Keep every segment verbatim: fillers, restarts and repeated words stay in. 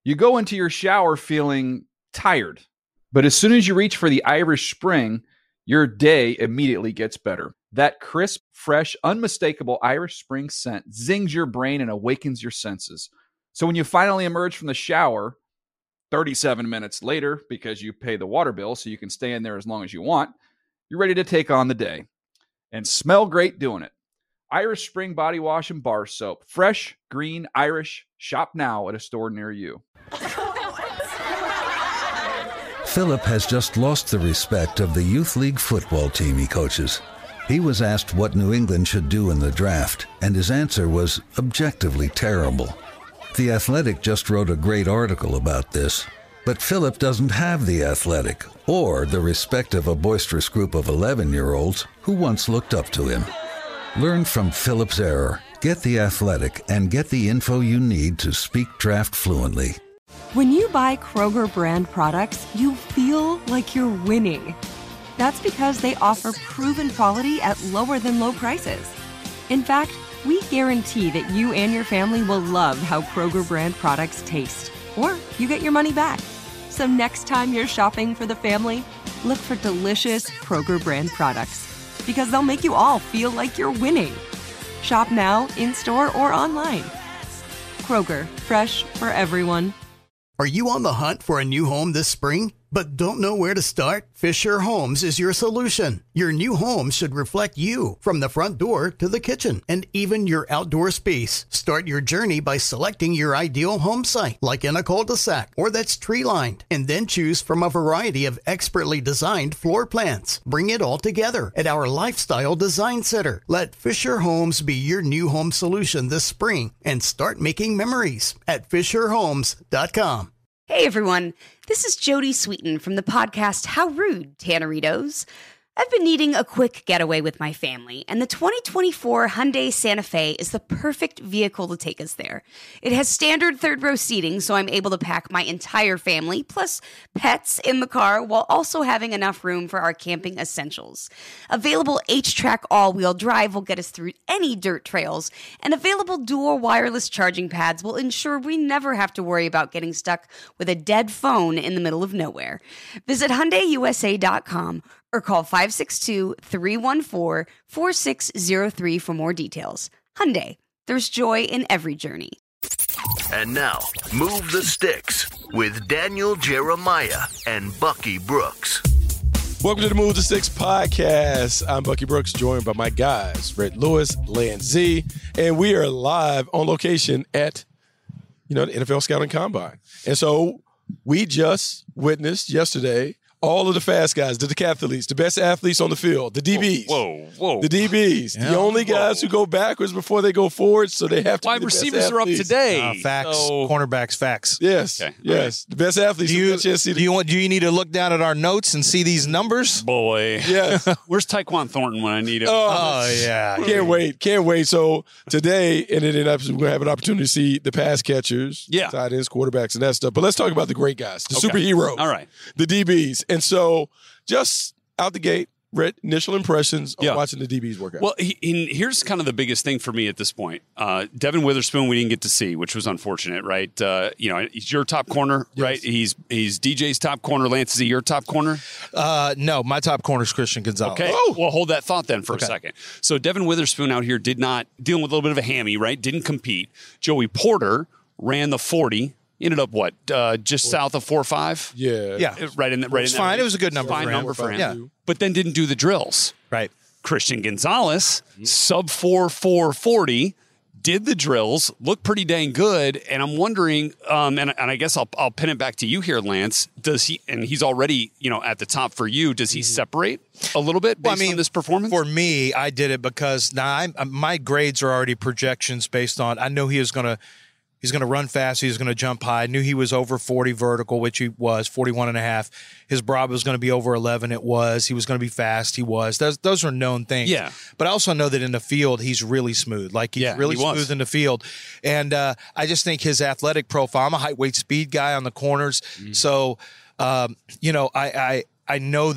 You go into your shower feeling tired, but as soon as you reach for the Irish Spring, your day immediately gets better. That crisp, fresh, unmistakable Irish Spring scent zings your brain and awakens your senses. So when you finally emerge from the shower, thirty-seven minutes later, because you pay the water bill so you can stay in there as long as you want, you're ready to take on the day. And smell great doing it. Irish Spring Body Wash and Bar Soap. Fresh, green, Irish. Shop now at a store near you. Philip has just lost the respect of the youth league football team he coaches. He was asked what New England should do in the draft, and his answer was objectively terrible. The Athletic just wrote a great article about this, but Philip doesn't have the Athletic or the respect of a boisterous group of eleven-year-olds who once looked up to him. Learn from Philip's error, get the Athletic, and get the info you need to speak draft fluently. When you buy Kroger brand products, you feel like you're winning. That's because they offer proven quality at lower than low prices. In fact, we guarantee that you and your family will love how Kroger brand products taste, or you get your money back. So next time you're shopping for the family, look for delicious Kroger brand products, because they'll make you all feel like you're winning. Shop now, in-store, or online. Kroger, fresh for everyone. Are you on the hunt for a new home this spring, but don't know where to start? Fisher Homes is your solution. Your new home should reflect you, from the front door to the kitchen, and even your outdoor space. Start your journey by selecting your ideal home site, like in a cul-de-sac or that's tree-lined, and then choose from a variety of expertly designed floor plans. Bring it all together at our Lifestyle Design Center. Let Fisher Homes be your new home solution this spring, and start making memories at fisher homes dot com. Hey everyone, this is Jody Sweeten from the podcast How Rude, Tanneritos. I've been needing a quick getaway with my family, and the twenty twenty-four Hyundai Santa Fe is the perfect vehicle to take us there. It has standard third-row seating, so I'm able to pack my entire family, plus pets, in the car, while also having enough room for our camping essentials. Available H-Track all-wheel drive will get us through any dirt trails, and available dual wireless charging pads will ensure we never have to worry about getting stuck with a dead phone in the middle of nowhere. Visit Hyundai U S A dot com or call five six two, three one four, four six zero three for more details. Hyundai, there's joy in every journey. And now, Move the Sticks with Daniel Jeremiah and Bucky Brooks. Welcome to the Move the Sticks podcast. I'm Bucky Brooks, joined by my guys, Rhett Lewis, Lance Z, and we are live on location at, you know, the N F L Scouting Combine. And so we just witnessed yesterday all of the fast guys, the decathletes, the best athletes on the field, the D Bs. Whoa, whoa. whoa. The D Bs. Yeah. The only guys who go backwards before they go forward, so they have to Wide be the receivers best are up athletes. today. Uh, facts. So... Cornerbacks, facts. Yes. Okay. Yes. Right. The best athletes. Do you, do do, you want, do you need to look down at our notes and see these numbers? Boy. Yes. Where's Tyquan Thornton when I need him? Oh, oh yeah. Can't wait. Can't wait. So today, in an episode, we're going to have an opportunity to see the pass catchers, yeah. tight ends, quarterbacks, and that stuff. But let's talk about the great guys, the okay. superheroes. All right. The D Bs. And so just out the gate, Brett, initial impressions of yeah. watching the D Bs work out. Well, he, he, here's kind of the biggest thing for me at this point. Uh, Devin Witherspoon, we didn't get to see, which was unfortunate, right? Uh, you know, he's your top corner, yes. right? He's he's D J's top corner. Lance, is he your top corner? Uh, no, my top corner is Christian Gonzalez. Okay, oh. well, hold that thought then for okay. a second. So Devin Witherspoon out here did not, dealing with a little bit of a hammy, right? Didn't compete. Joey Porter ran the forty. Ended up what? Uh, just four. South of four or five? Yeah. Yeah. Right in, the, right it's in fine. Range. It was a good number fine for him. number for him. Yeah. But then didn't do the drills. Right. Christian Gonzalez, mm-hmm. sub four, four forty, did the drills, looked pretty dang good. And I'm wondering, um, and, and I guess I'll, I'll pin it back to you here, Lance. Does he, and he's already, you know, at the top for you, does he mm-hmm. separate a little bit based well, I mean, on this performance? For me, I did it because now I'm, my grades are already projections based on, I know he is going to, He's going to run fast. He's going to jump high. I knew he was over forty vertical, which he was, forty-one and a half. His broad was going to be over eleven. It was. He was going to be fast. He was. Those, those are known things. Yeah. But I also know that in the field, he's really smooth. Like, he's yeah, really he smooth was. in the field. And uh, I just think his athletic profile, I'm a height, weight, speed guy on the corners. Mm-hmm. So, um, you know, I, I, I know that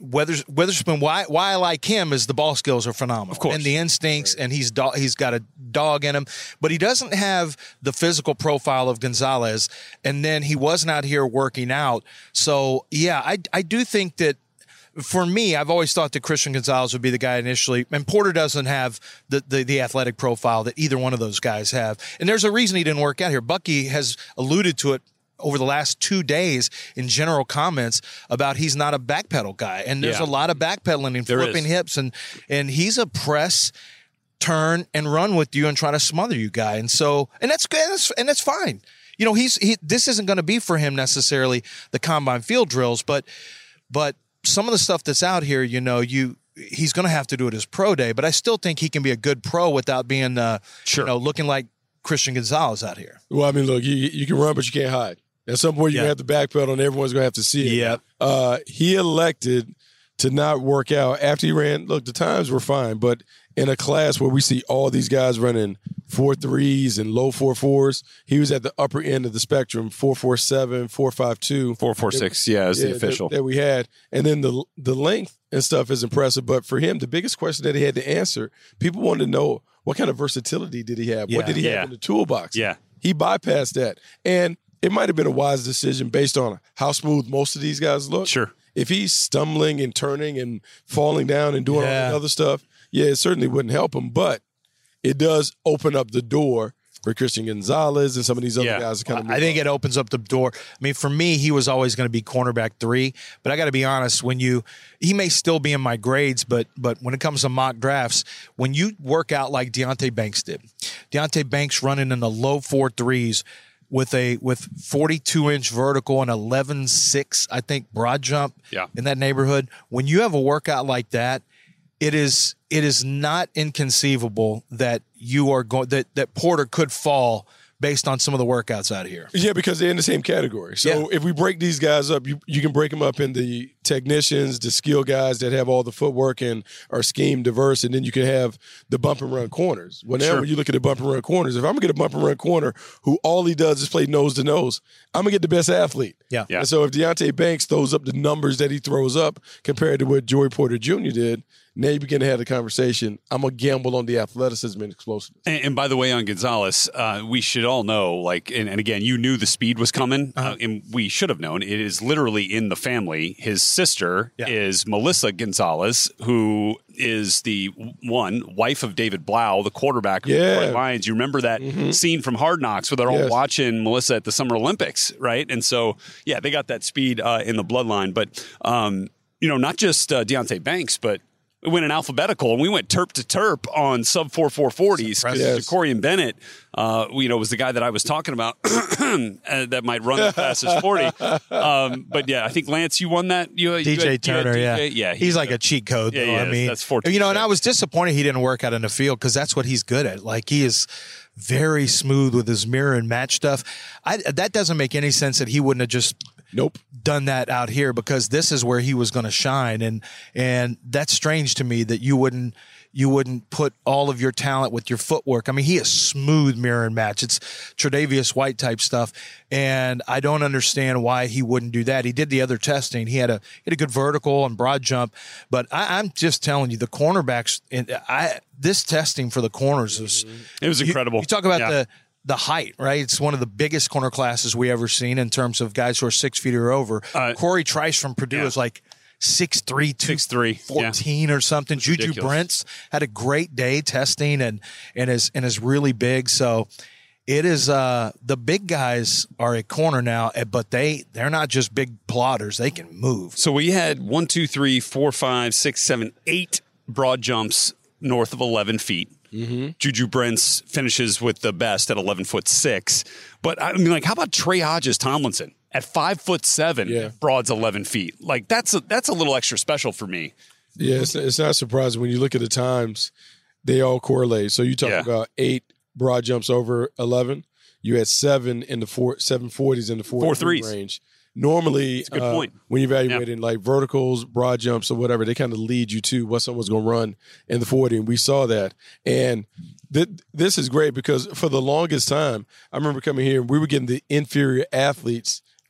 Weathers, Witherspoon, why why I like him is the ball skills are phenomenal. Of course. And the instincts, and he's do- he's got a dog in him. But he doesn't have the physical profile of Gonzalez. And then he wasn't out here working out. So, yeah, I, I do think that for me, I've always thought that Christian Gonzalez would be the guy initially. And Porter doesn't have the, the, the athletic profile that either one of those guys have. And there's a reason he didn't work out here. Bucky has alluded to it over the last two days in general comments about he's not a backpedal guy. And there's Yeah. a lot of backpedaling and There flipping is. hips. And, and he's a press, turn, and run with you and try to smother you guy. And so, and that's good. And that's, and that's fine. You know, he's he, this isn't going to be for him necessarily the combine field drills, but but some of the stuff that's out here, you know, you he's going to have to do it as pro day. But I still think he can be a good pro without being, uh, Sure. you know, looking like Christian Gonzalez out here. Well, I mean, look, you you can run, but you can't hide. At some point, you're Yeah. going to have to backpedal, and everyone's going to have to see it. Yep. Uh, he elected to not work out after he ran. Look, the times were fine, but in a class where we see all these guys running four threes and low four fours, he was at the upper end of the spectrum, four four seven, four five two. four four six, yeah, is the Yeah, official. that, that we had. And then the the length and stuff is impressive. But for him, the biggest question that he had to answer, people wanted to know what kind of versatility did he have? What Yeah. did he Yeah. have in the toolbox? Yeah. He bypassed that. And it might have been a wise decision based on how smooth most of these guys look. Sure. If he's stumbling and turning and falling down and doing all Yeah. that other stuff, yeah, it certainly wouldn't help him. But it does open up the door for Christian Gonzalez and some of these other Yeah. guys to kind of I think it opens up the door. I mean, for me, he was always going to be cornerback three, but I got to be honest, when you, he may still be in my grades, but but when it comes to mock drafts, when you work out like Deonte Banks did, Deonte Banks running in the low four threes with a with forty-two inch vertical and eleven six, I think, broad jump Yeah. in that neighborhood. When you have a workout like that, it is it is not inconceivable that you are going that that Porter could fall based on some of the workouts out here. Yeah, because they're in the same category. So Yeah. if we break these guys up, you, you can break them up in the technicians, the skill guys that have all the footwork and are scheme diverse, and then you can have the bump and run corners. Well, now Sure. when you look at the bump and run corners, if I'm going to get a bump and run corner who all he does is play nose to nose, I'm going to get the best athlete. Yeah. Yeah. And so if Deonte Banks throws up the numbers that he throws up compared to what Joey Porter Junior did, now you begin to have the conversation. I'm going to gamble on the athleticism and explosiveness. And, and by the way, on Gonzalez, uh, we should all know, like, and, and again, you knew the speed was coming, uh, and we should have known. It is literally in the family. His sister Yeah. is Melissa Gonzalez, who is the one wife of David Blau, the quarterback of the Yeah. Detroit Lions. You remember that scene from Hard Knocks where they're all Yes. watching Melissa at the Summer Olympics, right? And so, yeah, they got that speed uh, in the bloodline. But, um, you know, not just uh, Deonte Banks, but we went in alphabetical, and we went terp to terp on sub four four forties because Yes. Jacorian Bennett, uh, you know, was the guy that I was talking about uh, that might run the fastest forty. Um, but yeah, I think Lance, you won that. You, you D J had- you had Turner, D J? yeah, yeah, he's like a cheat code. Yeah, though. yeah, I mean, that's fourteen you know, and I was disappointed he didn't work out in the field because that's what he's good at. Like he is very smooth with his mirror and match stuff. I, that doesn't make any sense that he wouldn't have just Nope. done that out here because this is where he was going to shine, and and that's strange to me that you wouldn't you wouldn't put all of your talent with your footwork. I mean, he is smooth mirror and match. It's Tre'Davious White type stuff, and I don't understand why he wouldn't do that. He did the other testing. He had a he had a good vertical and broad jump, but I, I'm just telling you, the cornerbacks. And I this testing for the corners was It was you- incredible. You, talk about Yeah. the. The height, right? It's one of the biggest corner classes we ever seen in terms of guys who are six feet or over. Uh, Corey Trice from Purdue yeah. is like six three, two six three, yeah. fourteen or something. Juju ridiculous. Brents had a great day testing and and is and is really big. So it is uh the big guys are at corner now, eh, but they they're not just big plotters. They can move. So we had one, two, three, four, five, six, seven, eight broad jumps north of eleven feet. Mm-hmm. Juju Brents finishes with the best at eleven foot six. But I mean, like, how about Trey Hodges Tomlinson at five foot seven? Yeah. Broad's eleven feet. Like that's a, that's a little extra special for me. Yeah, it's, it's not surprising when you look at the times, they all correlate. So you talk Yeah. about eight broad jumps over eleven. You had seven in the four seven forties in the four, Four threes. range. Normally, That's a good uh, point. when you're evaluating like verticals, broad jumps, or whatever, they kind of lead you to what someone's going to run in the forty, and we saw that. And th- this is great because for the longest time, I remember coming here, we were getting the inferior athletes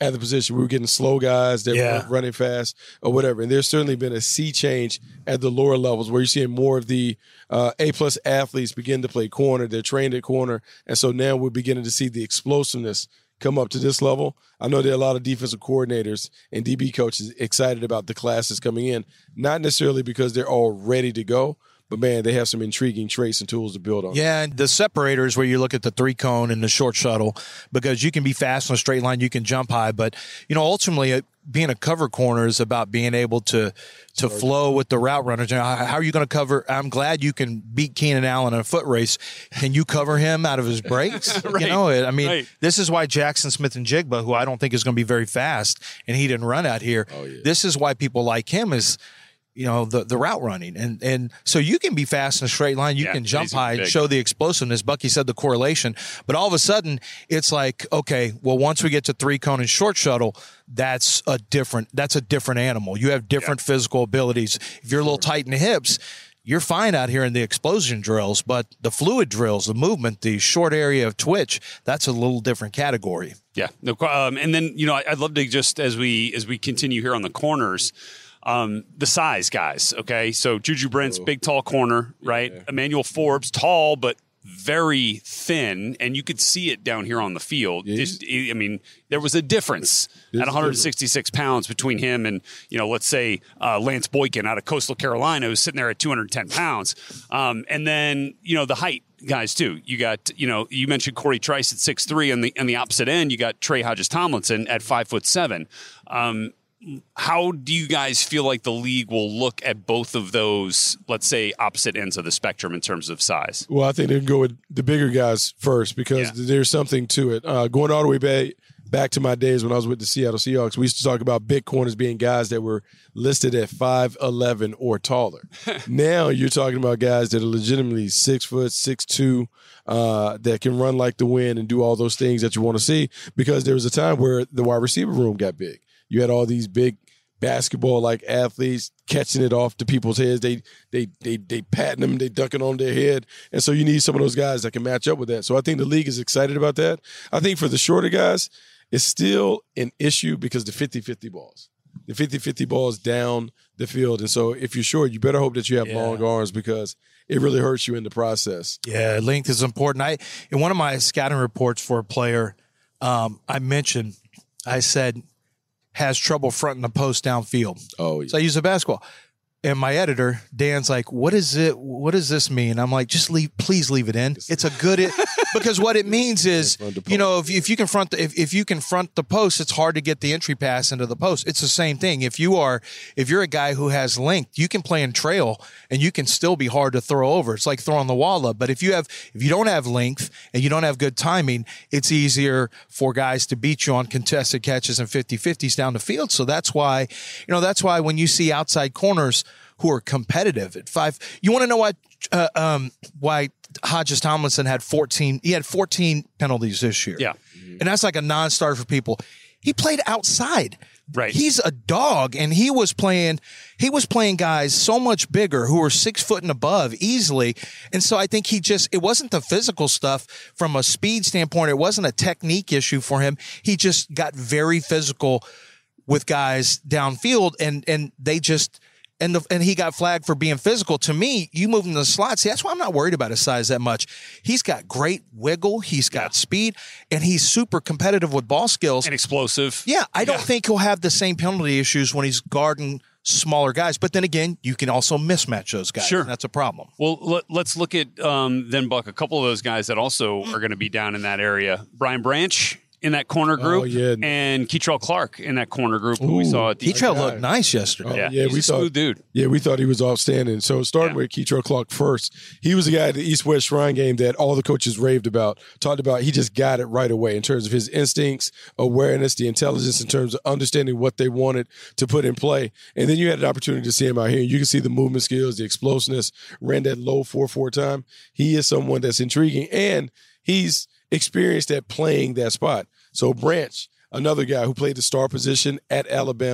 at the position. We were getting slow guys that Yeah. were running fast or whatever. And there's certainly been a sea change at the lower levels where you're seeing more of the uh, A-plus athletes begin to play corner. They're trained at corner. And so now we're beginning to see the explosiveness come up to this level. I know there are a lot of defensive coordinators and D B coaches excited about the classes coming in, not necessarily because they're all ready to go, but, man, they have some intriguing traits and tools to build on. Yeah, and the separators where you look at the three cone and the short shuttle, because you can be fast on a straight line, you can jump high. But, you know, ultimately, uh, being a cover corner is about being able to to flow with the route runners. You know, how, how are you going to cover? I'm glad you can beat Keenan Allen in a foot race. Can you cover him out of his breaks? Right. You know, I mean, Right. this is why Jackson Smith and Jigba, who I don't think is going to be very fast, and he didn't run out here. Oh, yeah. This is why people like him is – you know, the, the route running. And and so you can be fast in a straight line. You Yeah, can jump he's high, big. show the explosiveness. Bucky said the correlation. But all of a sudden, it's like, okay, well, once we get to three cone and short shuttle, that's a different that's a different animal. You have different yeah. physical abilities. If you're a little tight in the hips, you're fine out here in the explosion drills. But the fluid drills, the movement, the short area of twitch, that's a little different category. Yeah. No, um, and then, you know, I'd love to just, as we as we continue here on the corners, Um, the size guys, okay? So Juju Brent's big, tall corner, right? Yeah. Emmanuel Forbes, tall but very thin, and you could see it down here on the field. Yeah, Just, I mean, there was a difference at one hundred sixty-six pounds between him and, you know, let's say uh, Lance Boykin out of Coastal Carolina, who's sitting there at two hundred ten pounds. Um, and then, you know, the height guys too. You got, you know, you mentioned Corey Trice at six three, and the on the opposite end, you got Trey Hodges-Tomlinson at five foot seven. Um, How do you guys feel like the league will look at both of those, let's say, opposite ends of the spectrum in terms of size? Well, I think they can go with the bigger guys first because yeah. there's something to it. Uh, going all the way back, back to my days when I was with the Seattle Seahawks, we used to talk about big corners being guys that were listed at five eleven or taller. Now you're talking about guys that are legitimately six foot, six two, uh, that can run like the wind and do all those things that you want to see because there was a time where the wide receiver room got big. You had all these big basketball-like athletes catching it off to people's heads. They they they they patting them, they dunking on their head. And so you need some of those guys that can match up with that. So I think the league is excited about that. I think for the shorter guys, it's still an issue because the fifty-fifty balls. The fifty-fifty balls down the field. And so if you're short, you better hope that you have yeah. long arms because it really hurts you in the process. Yeah, length is important. I in one of my scouting reports for a player, um, I mentioned, I said, has trouble fronting the post downfield. Oh, yeah. So I use a basketball. And my editor, Dan's like, what is it? What does this mean? I'm like, just leave, please leave it in. It's a good, it, because what it means is, you know, if, if you confront the, if, if you confront the post, it's hard to get the entry pass into the post. It's the same thing. If you are, if you're a guy who has length, you can play in trail and you can still be hard to throw over. It's like throwing the wall up. But if you have, if you don't have length and you don't have good timing, it's easier for guys to beat you on contested catches and fifty-fifties down the field. So that's why, you know, that's why when you see outside corners who are competitive at five. You want to know why uh, um, why Hodges-Tomlinson had fourteen. He had fourteen penalties this year. Yeah, and that's like a non-starter for people. He played outside. Right. He's a dog, and he was playing. He was playing guys so much bigger who were six foot and above easily. And so I think he just. It wasn't the physical stuff from a speed standpoint. It wasn't a technique issue for him. He just got very physical with guys downfield, and and they just. And, the, and he got flagged for being physical. To me, you move him to the slot. See, that's why I'm not worried about his size that much. He's got great wiggle. He's got yeah. speed. And he's super competitive with ball skills. And explosive. Yeah, I don't yeah. think he'll have the same penalty issues when he's guarding smaller guys. But then again, you can also mismatch those guys. Sure. And that's a problem. Well, let, let's look at, um, then, Buck, a couple of those guys that also are going to be down in that area. Brian Branch in that corner group, oh, yeah. and Keitrell Clark in that corner group who we saw at the Keitrell looked nice yesterday. Oh, yeah, yeah, he's we a thought, smooth dude. Yeah, we thought he was outstanding. So starting Yeah. with Keitrell Clark first, he was the guy at the East-West Shrine game that all the coaches raved about, talked about. He just got it right away in terms of his instincts, awareness, the intelligence in terms of understanding what they wanted to put in play. And then you had an opportunity to see him out here. You can see the movement skills, the explosiveness, ran that low four four time. He is someone that's intriguing, and he's experienced at playing that spot. So Branch, another guy who played the star position at Alabama,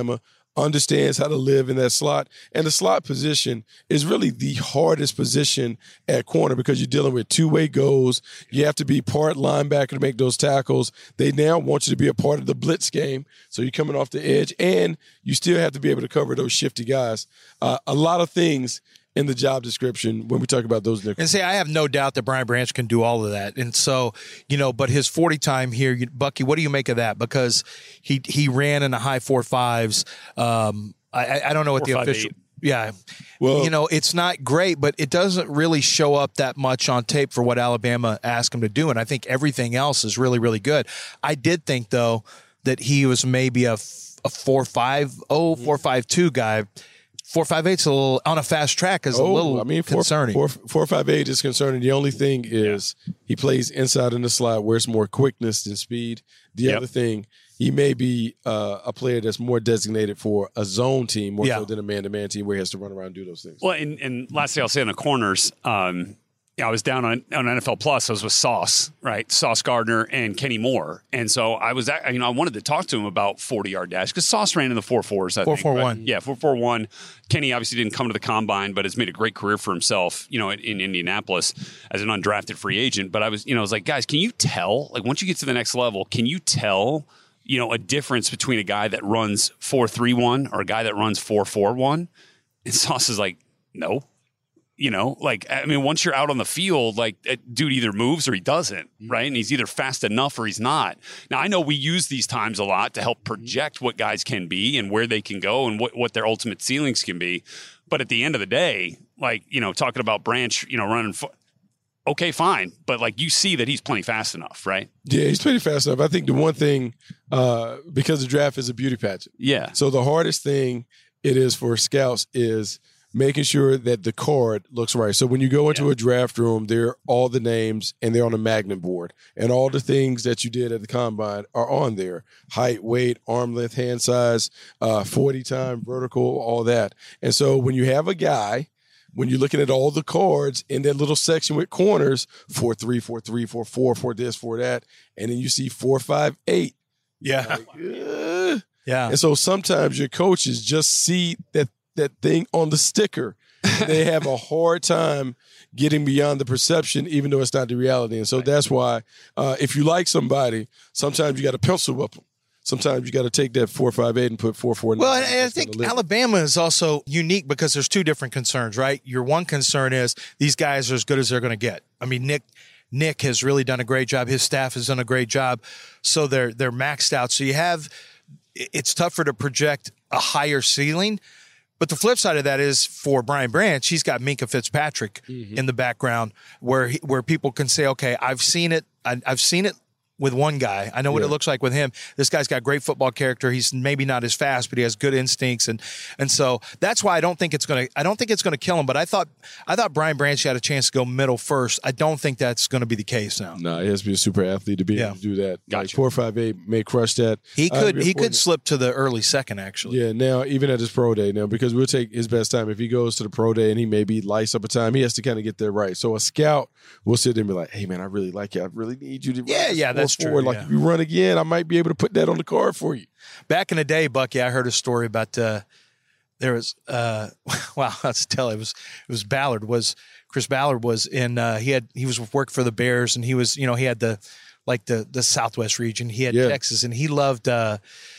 understands how to live in that slot. And the slot position is really the hardest position at corner because you're dealing with two-way goals. You have to be part linebacker to make those tackles. They now want you to be a part of the blitz game, so you're coming off the edge, and you still have to be able to cover those shifty guys. Uh, a lot of things in the job description when we talk about those nickels. And say, I have no doubt that Brian Branch can do all of that. And so, you know, but his forty time here, you, Bucky, what do you make of that? Because he he ran in the high four fives. Um, I, I don't know what four, the five, official. Eight. Yeah. Well, you know, it's not great, but it doesn't really show up that much on tape for what Alabama asked him to do. And I think everything else is really, really good. I did think, though, that he was maybe a, a four five oh, four five two guy. Four five eight's a little on a fast track is a oh, little I mean, four, concerning. Four, four five eight is concerning. The only thing is he plays inside in the slot where it's more quickness than speed. The Yep. other thing, he may be uh, a player that's more designated for a zone team more Yeah. so than a man-to-man team where he has to run around and do those things. Well, and, and lastly, I'll say on the corners, um, you know, I was down on, on N F L Plus. I was with Sauce, right? Sauce Gardner and Kenny Moore. And so I was, at, you know, I wanted to talk to him about forty-yard dash because Sauce ran in the four fours, I four think. four right? one. Yeah, four four one. Kenny obviously didn't come to the combine, but has made a great career for himself, you know, in, in Indianapolis as an undrafted free agent. But I was, you know, I was like, guys, can you tell, like, once you get to the next level, can you tell, you know, a difference between a guy that runs four three one or a guy that runs four four one? And Sauce is like, no. You know, like, I mean, once you're out on the field, like, dude either moves or he doesn't, right? And he's either fast enough or he's not. Now, I know we use these times a lot to help project what guys can be and where they can go and what, what their ultimate ceilings can be. But at the end of the day, like, you know, talking about Branch, you know, running, fo- okay, fine. But, like, you see that he's plenty fast enough, right? Yeah, he's pretty fast enough. I think the one thing, uh, because the draft is a beauty pageant. Yeah. So the hardest thing it is for scouts is making sure that the card looks right. So when you go into Yeah. a draft room, there are all the names and they're on a magnet board. And all the things that you did at the combine are on there. Height, weight, arm length, hand size, uh, forty time, vertical, all that. And so when you have a guy, when you're looking at all the cards in that little section with corners, four three, four three, four four, four this, four that, and then you see four five eight. Yeah. Like, uh, Yeah. and so sometimes your coaches just see that that thing on the sticker. They have a hard time getting beyond the perception, even though it's not the reality. And so that's why uh, if you like somebody, sometimes you got to pencil up them. Sometimes you got to take that four five eight and put four four nine. Well, and, and I think Alabama is also unique because there's two different concerns, right? Your one concern is these guys are as good as they're going to get. I mean, Nick Nick has really done a great job. His staff has done a great job. So they're they're maxed out. So you have it's tougher to project a higher ceiling. But the flip side of that is for Brian Branch, he's got Minka Fitzpatrick mm-hmm. in the background where he, where people can say, okay, I've seen it. I, I've seen it with one guy. I know what yeah. it looks like with him. This guy's got great football character. He's maybe not as fast, but he has good instincts. And, and so that's why I don't think it's going to, I don't think it's going to kill him, but I thought, I thought Brian Branch had a chance to go middle first. I don't think that's going to be the case now. No, he has to be a super athlete to be yeah. able to do that. Gotcha. Like four five eight may crush that. He could, uh, he could slip to the early second actually. Yeah. Now, even at his pro day now, because we'll take his best time. If he goes to the pro day and he maybe lights up a time, he has to kind of get there right. So a scout will sit there and be like, hey man, I really like you. I really need you to yeah, yeah, that's true. Like yeah. if you run again, I might be able to put that on the card for you. Back in the day, Bucky, I heard a story about uh, there was uh, wow, let's tell it was it was Ballard was Chris Ballard was in uh, he had he was working for the Bears and he was you know he had the like the the Southwest region he had yeah. Texas and he loved uh,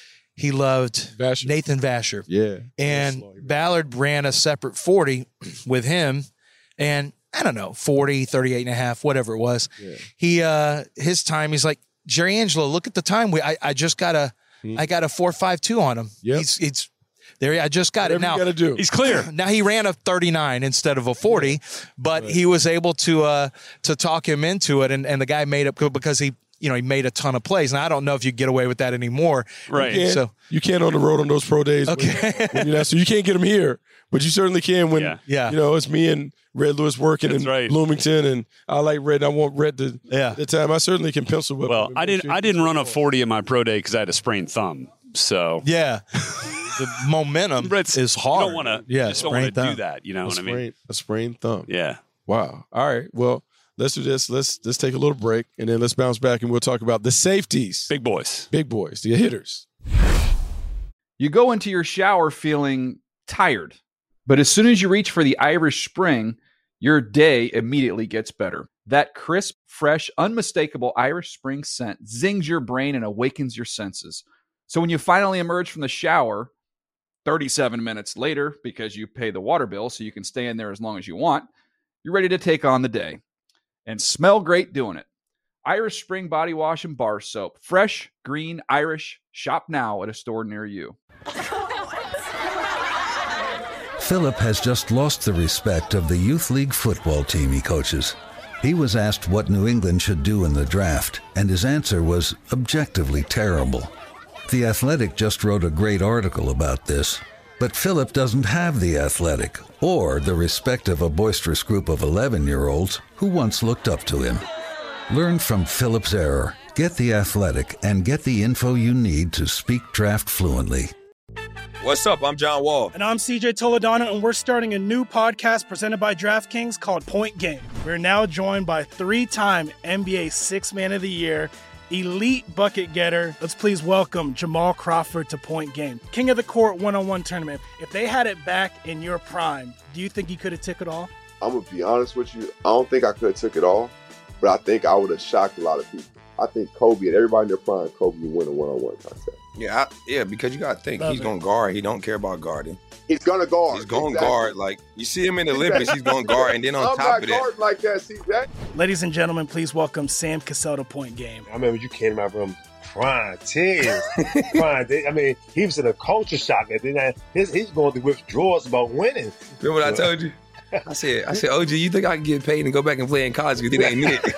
he loved Vasher. Nathan Vasher yeah and Ballard ran a separate forty with him and I don't know forty, thirty-eight and a half, whatever it was. Yeah. He uh, his time he's like Jerry Angelo, look at the time. We I, I just got a hmm. I got a four five two on him. Yep. He's it's there. I just got Whatever it now. You gotta do. He's clear. Now he ran a thirty-nine instead of a forty, but right. he was able to uh, to talk him into it, and, and the guy made up because he you know he made a ton of plays. And I don't know if you get away with that anymore. Right. You so you can't on the road on those pro days. Okay. When, when you're not, so you can't get them here, but you certainly can when yeah. Yeah. you know it's me and Red Lewis working That's in right. Bloomington, and I like Red. And I want Red to yeah. the time. I certainly can pencil whip. Well, I didn't. I didn't run a forty in my pro day because I had a sprained thumb. So yeah, the momentum Brett's, is hard. You don't want to. Yeah, just don't want to do that. You know a what sprained, I mean? A sprained thumb. Yeah. Wow. All right. Well, let's do this. Let's let's take a little break, and then let's bounce back, and we'll talk about the safeties, Big boys, big boys, the hitters. You go into your shower feeling tired, but as soon as you reach for the Irish Spring, your day immediately gets better. That crisp, fresh, unmistakable Irish Spring scent zings your brain and awakens your senses. So when you finally emerge from the shower, thirty-seven minutes later, because you pay the water bill so you can stay in there as long as you want, you're ready to take on the day. And smell great doing it. Irish Spring Body Wash and Bar Soap. Fresh, green, Irish. Shop now at a store near you. Philip has just lost the respect of the youth league football team he coaches. He was asked what New England should do in the draft, and his answer was objectively terrible. The Athletic just wrote a great article about this, but Philip doesn't have the Athletic or the respect of a boisterous group of eleven-year-olds who once looked up to him. Learn from Philip's error, get the Athletic, and get the info you need to speak draft fluently. What's up? I'm John Wall. And I'm C J Toledano, and we're starting a new podcast presented by DraftKings called Point Game. We're now joined by three-time N B A Sixth Man of the Year, elite bucket getter. Let's please welcome Jamal Crawford to Point Game. King of the Court one-on-one tournament. If they had it back in your prime, do you think you could have took it all? I'm going to be honest with you. I don't think I could have took it all, but I think I would have shocked a lot of people. I think Kobe and everybody in their prime, Kobe would win a one-on-one contest. Yeah, I, yeah, because you got to think, Love he's going to guard. He don't care about guarding. He's going to guard. He's going to exactly. guard. Like, you see him in the Olympics, he's going to guard. And then on I'm top of that. I'm not guarding like that, C J. Ladies and gentlemen, please welcome Sam Cassell to Point Game. I remember you came out from prime ten. prime, I mean, he was in a culture shock. And then his, he's going through withdrawals about winning. Remember what I told you? I said, I said, O G, you think I can get paid and go back and play in college because it ain't it?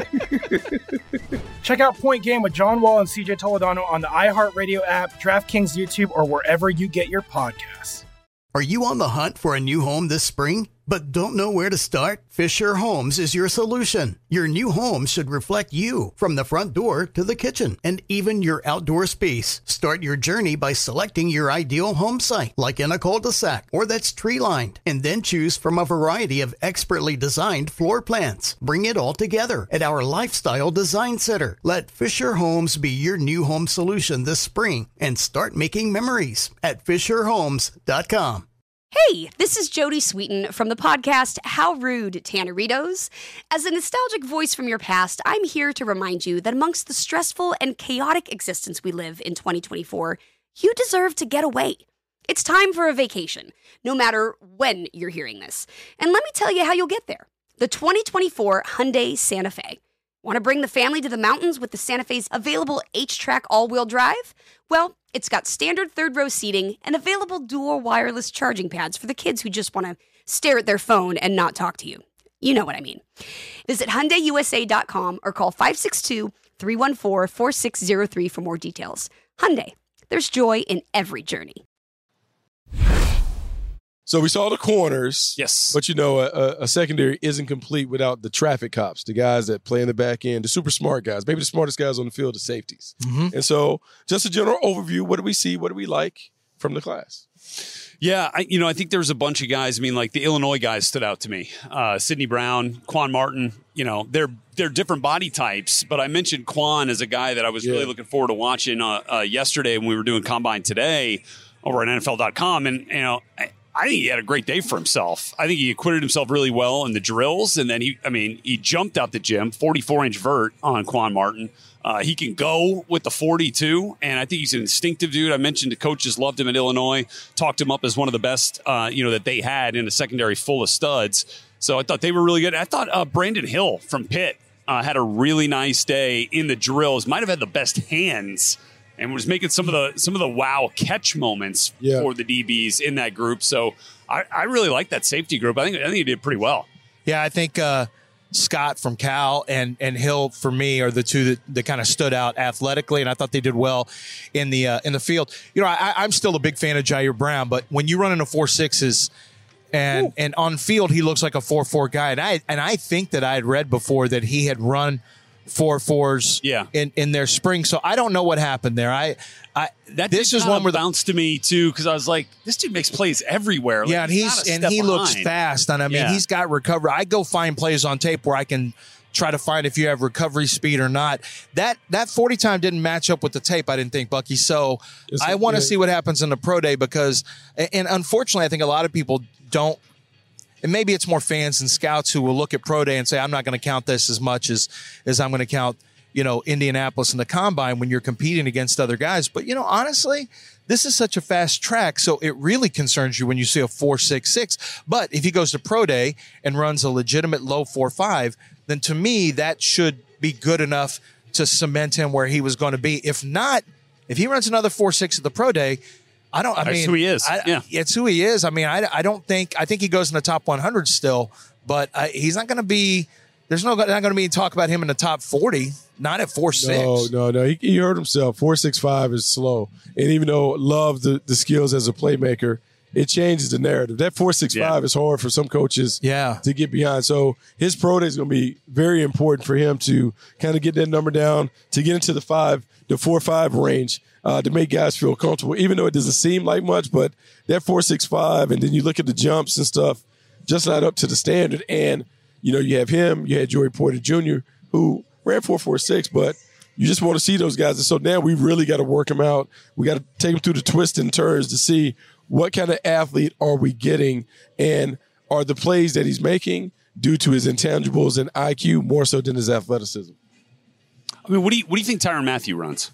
Check out Point Game with John Wall and C J Toledano on the iHeartRadio app, DraftKings YouTube, or wherever you get your podcasts. Are you on the hunt for a new home this spring, but don't know where to start? Fisher Homes is your solution. Your new home should reflect you, from the front door to the kitchen, and even your outdoor space. Start your journey by selecting your ideal home site, like in a cul-de-sac or that's tree-lined, and then choose from a variety of expertly designed floor plans. Bring it all together at our Lifestyle Design Center. Let Fisher Homes be your new home solution this spring, and start making memories at fisher homes dot com. Hey, this is Jody Sweeten from the podcast How Rude, Tanneritos. As a nostalgic voice from your past, I'm here to remind you that amongst the stressful and chaotic existence we live in twenty twenty-four, you deserve to get away. It's time for a vacation, no matter when you're hearing this. And let me tell you how you'll get there. The twenty twenty-four Hyundai Santa Fe. Want to bring the family to the mountains with the Santa Fe's available H-Track all-wheel drive? Well, it's got standard third-row seating and available dual wireless charging pads for the kids who just want to stare at their phone and not talk to you. You know what I mean. Visit Hyundai U S A dot com or call five six two, three one four, four six zero three for more details. Hyundai, there's joy in every journey. So we saw the corners. Yes. But, you know, a, a secondary isn't complete without the traffic cops, the guys that play in the back end, the super smart guys, maybe the smartest guys on the field, the safeties. Mm-hmm. And so just a general overview, what do we see, what do we like from the class? Yeah, I, you know, I think there's a bunch of guys. I mean, like the Illinois guys stood out to me. Uh, Sidney Brown, Quan Martin, you know, they're they're different body types. But I mentioned Quan as a guy that I was yeah. really looking forward to watching uh, uh, yesterday when we were doing Combine Today over at N F L dot com. And, you know, I, I think he had a great day for himself. I think he acquitted himself really well in the drills. And then he, I mean, he jumped out the gym, forty-four inch vert on Quan Martin. Uh, he can go with the forty-two, and I think he's an instinctive dude. I mentioned the coaches loved him at Illinois, talked him up as one of the best, uh, you know, that they had in a secondary full of studs. So I thought they were really good. I thought uh, Brandon Hill from Pitt uh, had a really nice day in the drills. Might have had the best hands, and was making some of the some of the wow catch moments yeah. for the D Bs in that group. So I, I really like that safety group. I think I think he did pretty well. Yeah, I think. Uh... Scott from Cal and and Hill for me are the two that, that kind of stood out athletically, and I thought they did well in the uh, in the field. You know, I, I'm still a big fan of Jair Brown, but when you run into four sixes and Ooh. and on field he looks like a four four guy, and I and I think that I had read before that he had run four fours yeah. in, in their spring. So I don't know what happened there. I, I that this is one where the bounced to me too, because I was like, this dude makes plays everywhere. Like, yeah, and he's, he's and he behind. looks fast, and I mean yeah. he's got recovery. I go find plays on tape where I can try to find if you have recovery speed or not. That that forty time didn't match up with the tape, I didn't think, Bucky. So It's- I want to yeah. see what happens in the pro day because, and unfortunately, I think a lot of people don't. And maybe it's more fans and scouts who will look at pro day and say, I'm not going to count this as much as, as I'm going to count, you know, Indianapolis and the combine when you're competing against other guys. But, you know, honestly, this is such a fast track. So it really concerns you when you see a four six six. But if he goes to pro day and runs a legitimate low four five, then to me, that should be good enough to cement him where he was going to be. If not, if he runs another four six at the pro day, I don't, I That's mean, who he is. I, Yeah. It's who he is. I mean, I, I don't think, I think he goes in the top one hundred still, but I, he's not going to be, there's no, not going to be talk about him in the top forty, not at four six. No, no, no. He, he hurt himself. four six five is slow. And even though love the, the skills as a playmaker, it changes the narrative. That four six five is hard for some coaches yeah. to get behind. So his pro day is going to be very important for him to kind of get that number down, to get into the five, the four five range. Uh, to make guys feel comfortable, even though it doesn't seem like much, but that four six five, and then you look at the jumps and stuff, just not up to the standard. And, you know, you have him, you had Joey Porter Junior, who ran four four six, but you just want to see those guys. And so now we really got to work him out. We got to take him through the twists and turns to see what kind of athlete are we getting, and are the plays that he's making due to his intangibles and I Q more so than his athleticism. I mean, what do you what do you think Tyrann Mathieu runs?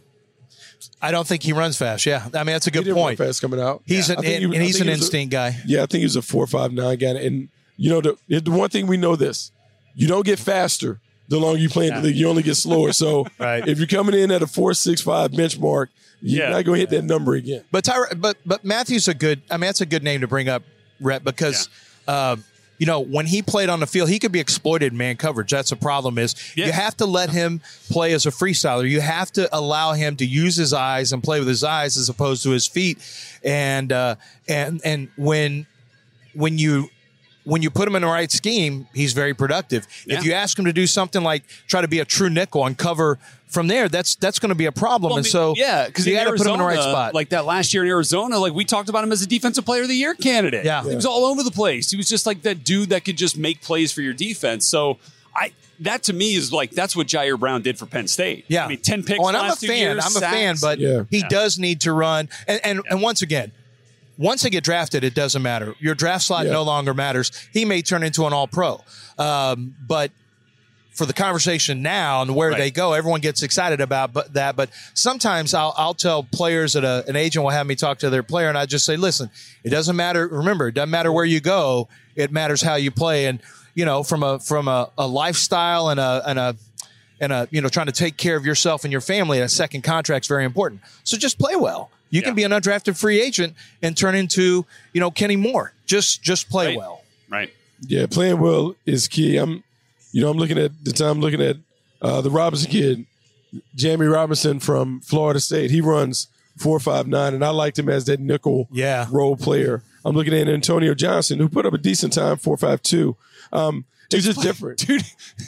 I don't think he runs fast. Yeah, I mean that's a good He didn't run point. fast coming out. He's Yeah. an I think and, he- and I he's think an he was a- instinct guy. Yeah, I think he was a four five nine guy. And, you know, the, the one thing we know this, you don't get faster the longer you play in the league. You only get slower. So Right. if you're coming in at a four six five benchmark, you're Yeah. not going to hit that number again. But Tyra, but but Matthew's a good. I mean, that's a good name to bring up, Rhett, because uh, you know when he played on the field, he could be exploited in man coverage. That's the problem. Is you have to let him play as a freestyler. You have to allow him to use his eyes and play with his eyes as opposed to his feet. And uh, and and when when you when you put him in the right scheme, he's very productive. Yeah. If you ask him to do something like try to be a true nickel and cover from there, that's that's going to be a problem. Well, I and mean, so yeah, because you got to put him in the right spot. Like that last year in Arizona, like we talked about him as a defensive player of the year candidate. Yeah. He was all over the place. He was just like that dude that could just make plays for your defense. So I that to me is like that's what Jair Brown did for Penn State. Yeah. I mean, ten picks. Oh, and I'm a last two fan. years, I'm a sacks. fan, but Yeah. he Yeah. does need to run. And and, and once again, once they get drafted, it doesn't matter. Your draft slot Yeah. no longer matters. He may turn into an all-pro, um, but for the conversation now and where Right. they go, everyone gets excited about but that. But sometimes I'll, I'll tell players that a, an agent will have me talk to their player, and I just say, listen, it doesn't matter. Remember, it doesn't matter where you go. It matters how you play. And, you know, from a from a, a lifestyle and a and a and a you know trying to take care of yourself and your family, a second contract's very important. So just play well. You Yeah. can be an undrafted free agent and turn into, you know, Kenny Moore. Just just play Right. well. Right. Yeah, playing well is key. I'm, you know, I'm looking at the time, looking at uh, the Robinson kid, Jamie Robinson from Florida State. He runs four five nine, and I liked him as that nickel Yeah. role player. I'm looking at Antonio Johnson, who put up a decent time, four five two. Um, it's just different. Dude,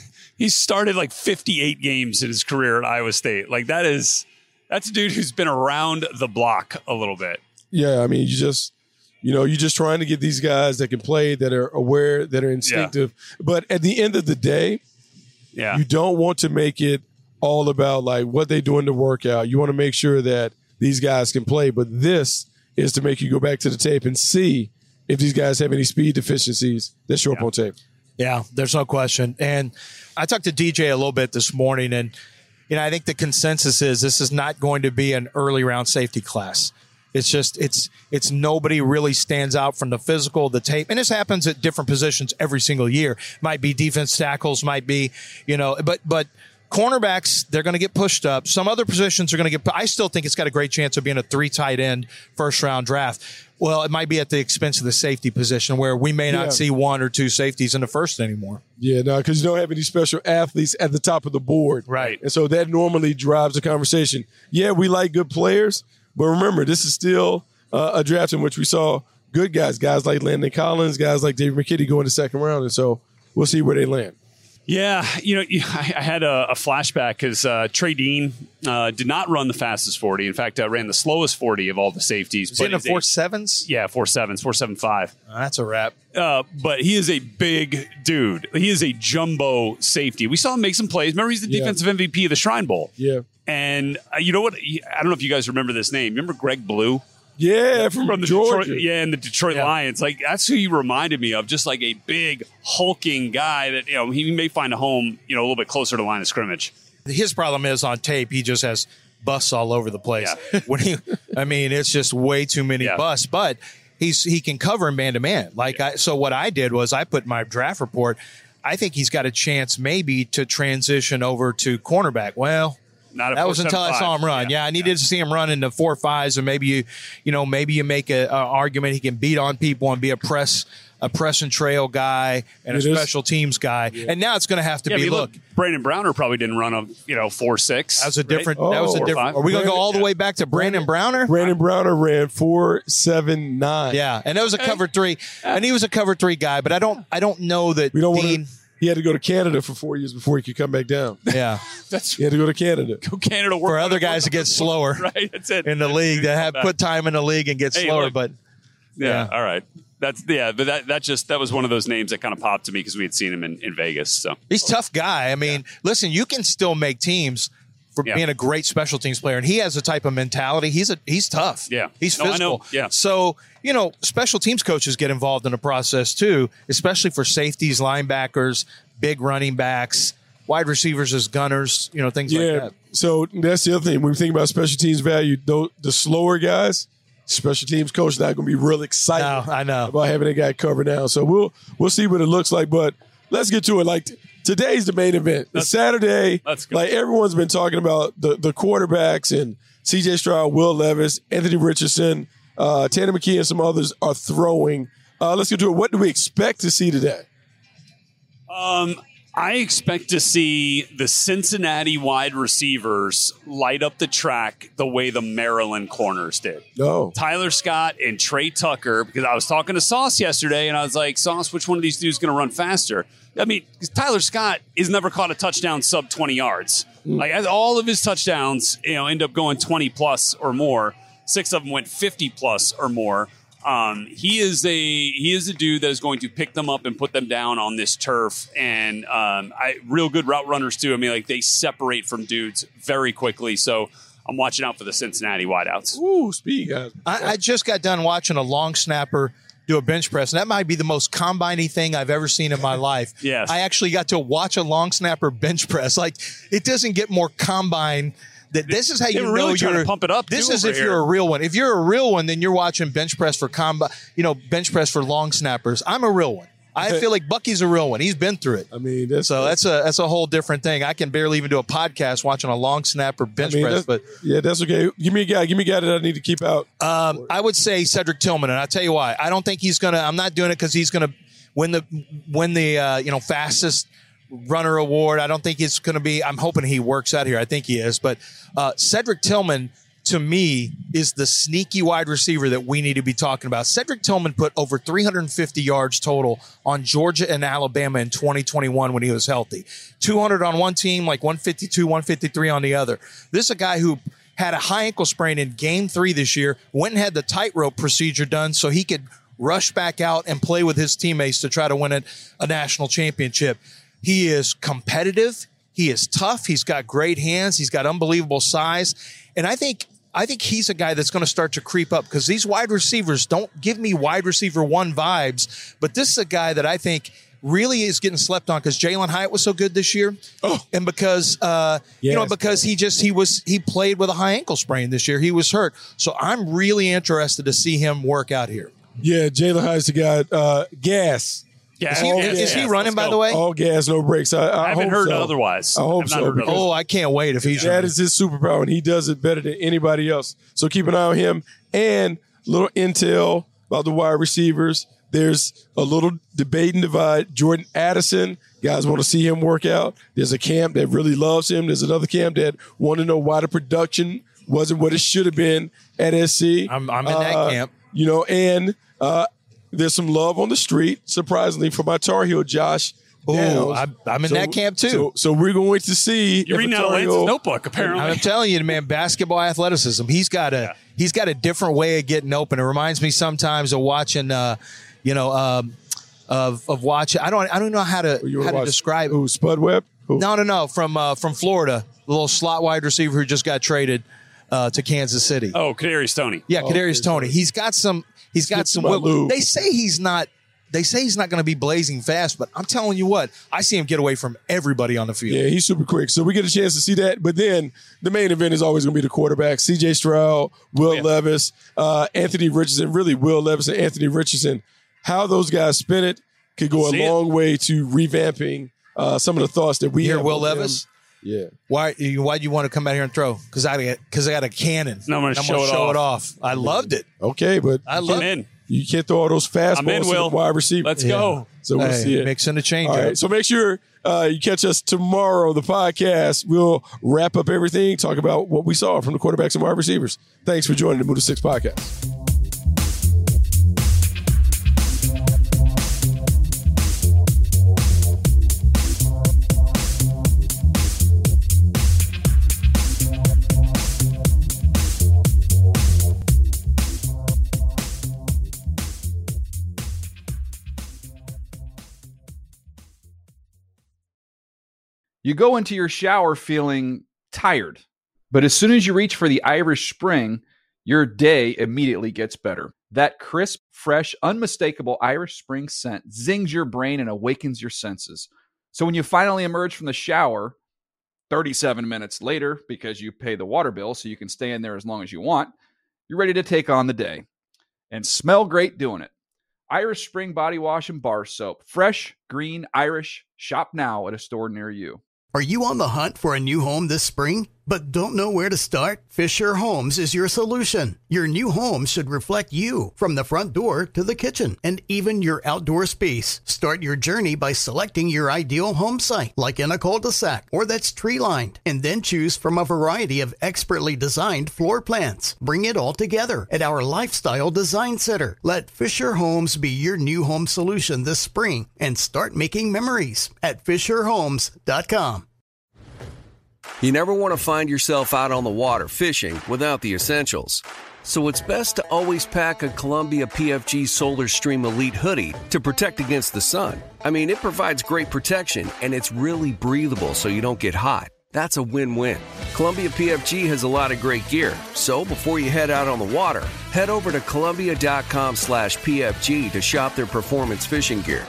he started like fifty-eight games in his career at Iowa State. Like that is that's a dude who's been around the block a little bit. Yeah, I mean, you just, you know, you're just trying to get these guys that can play, that are aware, that are instinctive. But at the end of the day, Yeah. you don't want to make it all about like what they do in the workout. You want to make sure that these guys can play. But this is to make you go back to the tape and see if these guys have any speed deficiencies that show up on tape. Yeah, there's no question. And I talked to D J a little bit this morning, and you know, I think the consensus is this is not going to be an early round safety class. It's just it's it's nobody really stands out from the physical, the tape, and this happens at different positions every single year. Might be defense tackles, might be you know, but but cornerbacks they're going to get pushed up. Some other positions are going to get. I still think it's got a great chance of being a three tight end first round draft. Well, it might be at the expense of the safety position where we may not Yeah. see one or two safeties in the first anymore. Yeah, no, because you don't have any special athletes at the top of the board. Right. And so that normally drives the conversation. Yeah, we like good players, but remember, this is still uh, a draft in which we saw good guys, guys like Landon Collins, guys like David McKitty go in the second round. And so we'll see where they land. Yeah, you know, I I had a, a flashback because uh, Trey Dean uh, did not run the fastest forty. In fact, uh, ran the slowest forty of all the safeties. Was he in the four sevens? Yeah, four sevens, four seven five. Oh, that's a wrap. Uh, but he is a big dude. He is a jumbo safety. We saw him make some plays. Remember, he's the Yeah. defensive M V P of the Shrine Bowl. Yeah. And uh, you know what? I don't know if you guys remember this name. Remember Greg Blue? Yeah, from, from the Georgia. Detroit, yeah, and the Detroit Yeah. Lions. Like that's who he reminded me of. Just like a big hulking guy that you know he may find a home, you know, a little bit closer to the line of scrimmage. His problem is on tape, he just has busts all over the place. When he, I mean, it's just way too many Yeah. busts. But he's he can cover man to man. Like I, so, what I did was I put in my draft report. I think he's got a chance maybe to transition over to cornerback. Well. Not a that was until I saw him run. Yeah, yeah I needed yeah. to see him run in the four fives, and maybe you, you know, maybe you make an argument he can beat on people and be a press, a press and trail guy and it a is. special teams guy. Yeah. And now it's going to have to yeah, be look, look. Brandon Browner probably didn't run a you know four six. That was a different. Right? That was a oh, different. Are we going to go all the way back to Brandon Browner? Brandon Browner ran four seven nine. Yeah, and that was a cover three, and he was a cover three guy. But I don't, I don't know that we don't Dean. Wanna, He had to go to Canada for four years before he could come back down. Yeah. That's he had to go to Canada. Go Canada work for other guys to get slower. Right. That's it. In the league that have put time in the league and get hey, slower, look, but yeah, yeah. All right. That's yeah, but that that just that was one of those names that kind of popped to me because we had seen him in, in Vegas. So he's a tough guy. I mean, yeah. listen, you can still make teams for yeah. being a great special teams player, and he has a type of mentality. He's a he's tough. Yeah, he's no, physical. I know. Yeah. So you know, special teams coaches get involved in the process too, especially for safeties, linebackers, big running backs, wide receivers as gunners. You know, things yeah. like that. So that's the other thing when we think about special teams value. The, the slower guys, special teams coach not going to be real excited. No, I know about having that guy covered now. So we'll we'll see what it looks like. But let's get to it. Like today's the main event. The Saturday. Let's go. Like everyone's been talking about the the quarterbacks and C J Stroud, Will Levis, Anthony Richardson, uh, Tanner McKee, and some others are throwing. Uh, let's get to it. What do we expect to see today? Um. I expect to see the Cincinnati wide receivers light up the track the way the Maryland corners did. No. Tyler Scott and Trey Tucker, because I was talking to Sauce yesterday, and I was like, Sauce, which one of these dudes is going to run faster? I mean, Tyler Scott has never caught a touchdown sub twenty yards. Mm. Like all of his touchdowns, you know, end up going twenty plus or more. Six of them went fifty plus or more. Um, he is a he is a dude that is going to pick them up and put them down on this turf, and um, I real good route runners too. I mean, like they separate from dudes very quickly. So I'm watching out for the Cincinnati wideouts. Ooh, speed guys! I, I just got done watching a long snapper do a bench press, and that might be the most combine-y thing I've ever seen in my life. Yes, I actually got to watch a long snapper bench press. Like it doesn't get more combine. That this is how you They're know really you're trying to pump it up. This too, is over if here. you're a real one. If you're a real one, then you're watching bench press for combat. You know, bench press for long snappers. I'm a real one. I feel like Bucky's a real one. He's been through it. I mean, that's, so that's a that's a whole different thing. I can barely even do a podcast watching a long snapper bench I mean, press. But yeah, that's okay. Give me a guy. Give me a guy that I need to keep out. Um, I would say Cedric Tillman, and I'll tell you why. I don't think he's gonna. I'm not doing it because he's gonna win the win the uh, you know fastest runner award. I don't think it's going to be. I'm hoping he works out here. I think he is. But uh, Cedric Tillman, to me, is the sneaky wide receiver that we need to be talking about. Cedric Tillman put over three hundred fifty yards total on Georgia and Alabama in twenty twenty-one when he was healthy. two hundred on one team, like one fifty-two, one fifty-three on the other. This is a guy who had a high ankle sprain in game three this year, went and had the tightrope procedure done so he could rush back out and play with his teammates to try to win a, a national championship. He is competitive. He is tough. He's got great hands. He's got unbelievable size. And I think I think he's a guy that's going to start to creep up because these wide receivers don't give me wide receiver one vibes. But this is a guy that I think really is getting slept on because Jalen Hyatt was so good this year. Oh. And because, uh, yes. you know, because he just, he was, he played with a high ankle sprain this year. He was hurt. So I'm really interested to see him work out here. Yeah, Jalen Hyatt's the guy. Uh, gas. Yeah, is he, is, is he running, by the way? All gas, no brakes. I, I, I haven't hope heard so. otherwise. I hope I've so. heard Oh, I can't wait if he's That running. is his superpower, and he does it better than anybody else. So keep an eye on him. And little intel about the wide receivers. There's a little debate and divide. Jordan Addison, guys want to see him work out. There's a camp that really loves him. There's another camp that want to know why the production wasn't what it should have been at S C. I'm, I'm in uh, that camp. You know, and uh, there's some love on the street, surprisingly, for my Tar Heel, Josh Oh, I'm, I'm in So- that camp too. So, so we're going to see. You're if reading out of Ontario- Lance's notebook, apparently. I'm telling you, man, basketball athleticism. He's got a he's got a different way of getting open. It reminds me sometimes of watching, uh, you know, um, of of watching. I don't I don't know how to You how to watch- describe. Who, Spud Webb? Who? No, no, no. From uh, from Florida, the little slot wide receiver who just got traded uh, to Kansas City. Oh, Kadarius Toney. Yeah, Oh, Kadarius okay, Toney. He's got some. He's got some. my Will. Lou. They say he's not. They say he's not going to be blazing fast, but I'm telling you what, I see him get away from everybody on the field. Yeah, he's super quick. So we get a chance to see that. But then the main event is always going to be the quarterback. C J Stroud, Will yeah. Levis, uh, Anthony Richardson, really Will Levis and Anthony Richardson. How those guys spin it could go See a it. long way to revamping uh, some of the thoughts that we You hear have Will on them. Levis? Yeah. Why? Why do you want to come out here and throw? Because I because I got a cannon. No, I'm gonna I'm show it show off. it off. I loved it. Okay, but I I'm love in. you can't throw all those fastballs I'm in, to Will. the wide receiver. Let's go. So we'll Hey, see it. mixing the change All up. right, so make sure uh, you catch us tomorrow, the podcast. We'll wrap up everything, talk about what we saw from the quarterbacks and wide receivers. Thanks for joining the Move to Six podcast. You go into your shower feeling tired, but as soon as you reach for the Irish Spring, your day immediately gets better. That crisp, fresh, unmistakable Irish Spring scent zings your brain and awakens your senses. So when you finally emerge from the shower, thirty-seven minutes later, because you pay the water bill so you can stay in there as long as you want, you're ready to take on the day and smell great doing it. Irish Spring Body Wash and Bar Soap. Fresh, green, Irish. Shop now at a store near you. Are you on the hunt for a new home this spring, but don't know where to start? Fisher Homes is your solution. Your new home should reflect you, from the front door to the kitchen, and even your outdoor space. Start your journey by selecting your ideal home site, like in a cul-de-sac or that's tree-lined, and then choose from a variety of expertly designed floor plans. Bring it all together at our Lifestyle Design Center. Let Fisher Homes be your new home solution this spring and start making memories at fisher homes dot com. You never want to find yourself out on the water fishing without the essentials. So it's best to always pack a Columbia P F G Solar Stream Elite hoodie to protect against the sun. I mean, it provides great protection and it's really breathable so you don't get hot. That's a win-win. Columbia P F G has a lot of great gear. So before you head out on the water, head over to Columbia.com slash PFG to shop their performance fishing gear.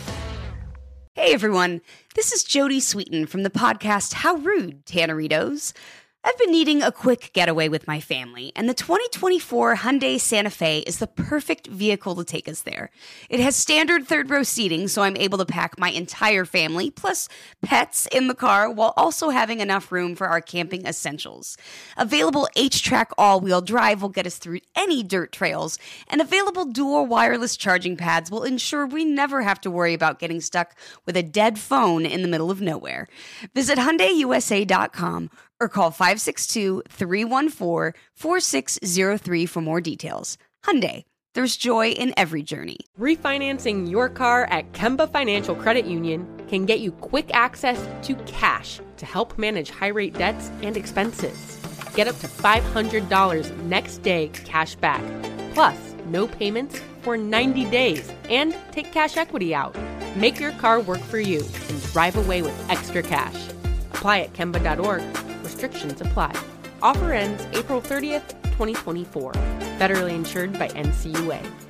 Hey everyone, this is Jody Sweeten from the podcast How Rude, Tanneritos. I've been needing a quick getaway with my family, and the twenty twenty-four Hyundai Santa Fe is the perfect vehicle to take us there. It has standard third-row seating, so I'm able to pack my entire family, plus pets, in the car, while also having enough room for our camping essentials. Available H-Track all-wheel drive will get us through any dirt trails, and available dual wireless charging pads will ensure we never have to worry about getting stuck with a dead phone in the middle of nowhere. Visit Hyundai U S A dot com or call five six two, three one four, four six zero three for more details. Hyundai, there's joy in every journey. Refinancing your car at Kemba Financial Credit Union can get you quick access to cash to help manage high-rate debts and expenses. Get up to five hundred dollars next day cash back, plus no payments for ninety days, and take cash equity out. Make your car work for you and drive away with extra cash. Apply at Kemba dot org. Restrictions apply. Offer ends April thirtieth, twenty twenty-four. Federally insured by N C U A.